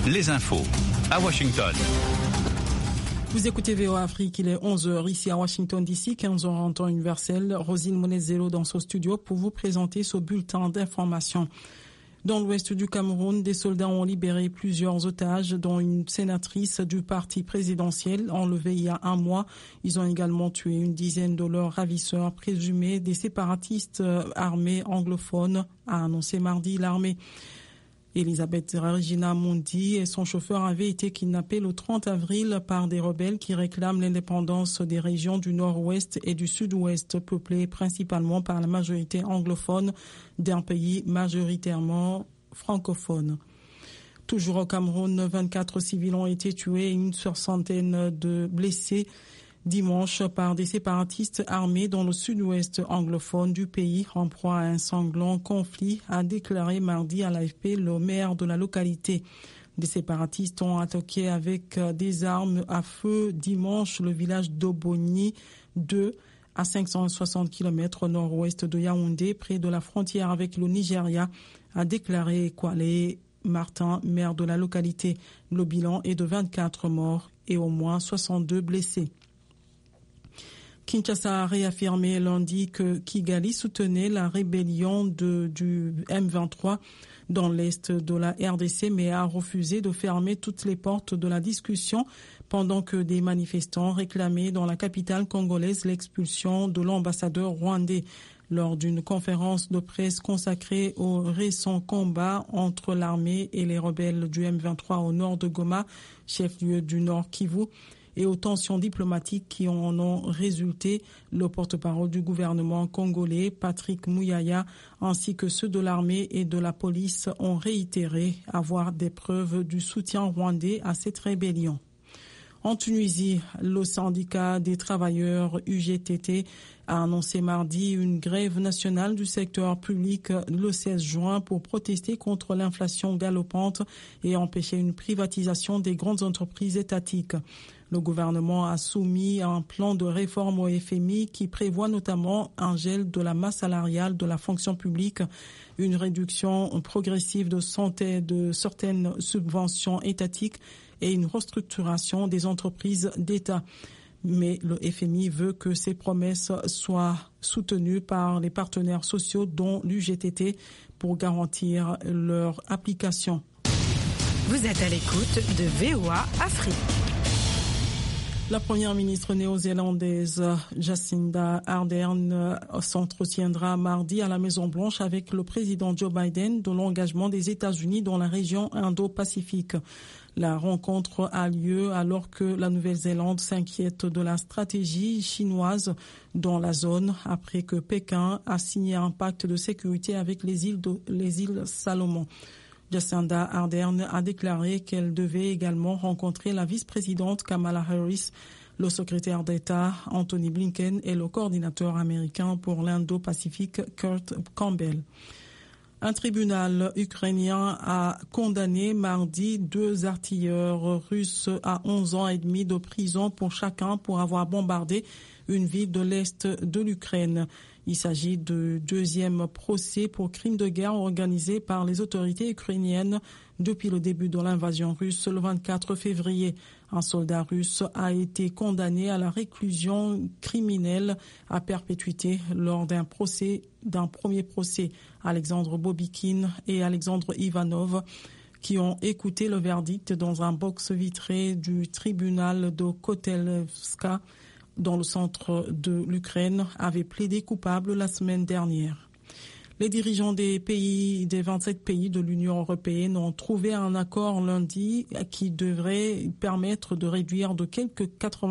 les infos à Washington. Vous écoutez VOA Afrique, il est 11h ici à Washington DC, 15h en temps universel. Rosine Monezero dans ce studio pour vous présenter ce bulletin d'information. Dans l'ouest du Cameroun, des soldats ont libéré plusieurs otages, dont une sénatrice du parti présidentiel enlevée il y a un mois. Ils ont également tué une dizaine de leurs ravisseurs présumés des séparatistes armés anglophones, a annoncé mardi l'armée. Elisabeth Regina Mundi et son chauffeur avaient été kidnappés le 30 avril par des rebelles qui réclament l'indépendance des régions du nord-ouest et du sud-ouest, peuplées principalement par la majorité anglophone d'un pays majoritairement francophone. Toujours au Cameroun, 24 civils ont été tués et une soixantaine de blessés dimanche par des séparatistes armés dans le sud-ouest anglophone du pays en proie à un sanglant conflit, a déclaré mardi à l'AFP le maire de la localité. Des séparatistes ont attaqué avec des armes à feu dimanche le village d'Oboni, 2 à 560 km au nord-ouest de Yaoundé, près de la frontière avec le Nigeria, a déclaré Kwale Martin, maire de la localité. Le bilan est de 24 morts et au moins 62 blessés. Kinshasa a réaffirmé lundi que Kigali soutenait la rébellion du M23 dans l'est de la RDC, mais a refusé de fermer toutes les portes de la discussion pendant que des manifestants réclamaient dans la capitale congolaise l'expulsion de l'ambassadeur rwandais. Lors d'une conférence de presse consacrée au récent combat entre l'armée et les rebelles du M23 au nord de Goma, chef-lieu du Nord Kivu, et aux tensions diplomatiques qui en ont résulté, le porte-parole du gouvernement congolais, Patrick Muyaya, ainsi que ceux de l'armée et de la police ont réitéré avoir des preuves du soutien rwandais à cette rébellion. En Tunisie, le syndicat des travailleurs UGTT a annoncé mardi une grève nationale du secteur public le 16 juin pour protester contre l'inflation galopante et empêcher une privatisation des grandes entreprises étatiques. Le gouvernement a soumis un plan de réforme au FMI qui prévoit notamment un gel de la masse salariale de la fonction publique, une réduction progressive de certaines subventions étatiques et une restructuration des entreprises d'État. Mais le FMI veut que ces promesses soient soutenues par les partenaires sociaux, dont l'UGTT, pour garantir leur application. Vous êtes à l'écoute de VOA Afrique. La première ministre néo-zélandaise Jacinda Ardern s'entretiendra mardi à la Maison-Blanche avec le président Joe Biden de l'engagement des États-Unis dans la région Indo-Pacifique. La rencontre a lieu alors que la Nouvelle-Zélande s'inquiète de la stratégie chinoise dans la zone après que Pékin a signé un pacte de sécurité avec les îles Salomon. Jacinda Ardern a déclaré qu'elle devait également rencontrer la vice-présidente Kamala Harris, le secrétaire d'État Anthony Blinken et le coordinateur américain pour l'Indo-Pacifique Kurt Campbell. Un tribunal ukrainien a condamné mardi 2 artilleurs russes à 11 ans et demi de prison pour chacun pour avoir bombardé une ville de l'Est de l'Ukraine. Il s'agit du deuxième procès pour crime de guerre organisé par les autorités ukrainiennes depuis le début de l'invasion russe le 24 février. Un soldat russe a été condamné à la réclusion criminelle à perpétuité lors d'un premier procès. Alexandre Bobikin et Alexandre Ivanov, qui ont écouté le verdict dans un box vitré du tribunal de Kotelevska, dans le centre de l'Ukraine, avait plaidé coupable la semaine dernière. Les dirigeants des 27 pays de l'Union européenne ont trouvé un accord lundi qui devrait permettre de réduire de quelque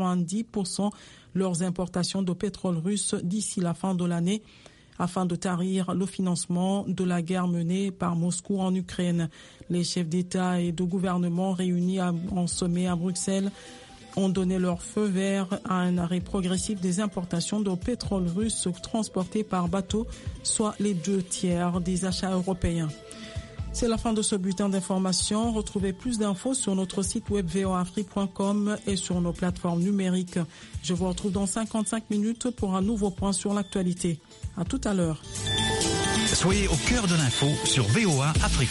90% leurs importations de pétrole russe d'ici la fin de l'année, afin de tarir le financement de la guerre menée par Moscou en Ukraine. Les chefs d'État et de gouvernement réunis en sommet à Bruxelles ont donné leur feu vert à un arrêt progressif des importations de pétrole russe transporté par bateau, soit les 2/3 des achats européens. C'est la fin de ce bulletin d'information. Retrouvez plus d'infos sur notre site web voafrique.com et sur nos plateformes numériques. Je vous retrouve dans 55 minutes pour un nouveau point sur l'actualité. À tout à l'heure. Soyez au cœur de l'info sur VOA Afrique.